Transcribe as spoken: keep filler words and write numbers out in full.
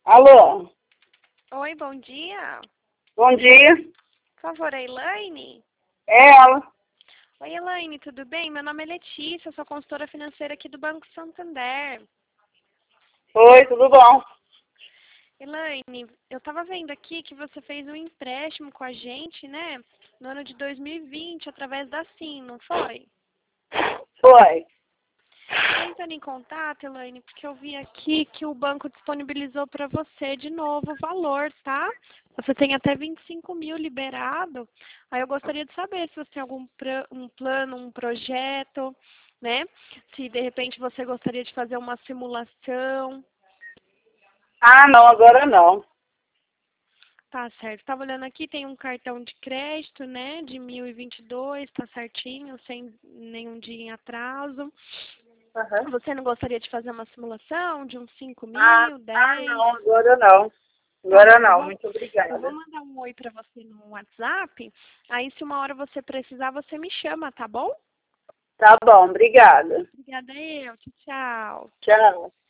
Alô? Oi, bom dia. Bom dia. Por favor, a Elaine? É ela. Oi, Elaine, tudo bem? Meu nome é Letícia, sou consultora financeira aqui do Banco Santander. Oi, tudo bom? Elaine, eu estava vendo aqui que você fez um empréstimo com a gente, né? No ano de dois mil e vinte, através da Sim, não foi? Foi. Estou entrando em contato, Elaine, porque eu vi aqui que o banco disponibilizou para você de novo o valor, tá? Você tem até vinte e cinco mil liberado. Aí eu gostaria de saber se você tem algum pra- um plano, um projeto, né? Se de repente você gostaria de fazer uma simulação. Ah, não, agora não. Tá certo. Estava olhando aqui, tem um cartão de crédito, né? De mil e vinte e dois, tá certinho, sem nenhum dia em atraso. Aham. Você não gostaria de fazer uma simulação de uns cinco Ah, mil, ah, dez? não, agora não. Tá Agora bom, eu não, vou, muito eu vou obrigada. mandar um oi pra você no WhatsApp. Aí, se uma hora você precisar, você me chama, tá bom? Tá bom, obrigada. Obrigada eu. Tchau, tchau. Tchau.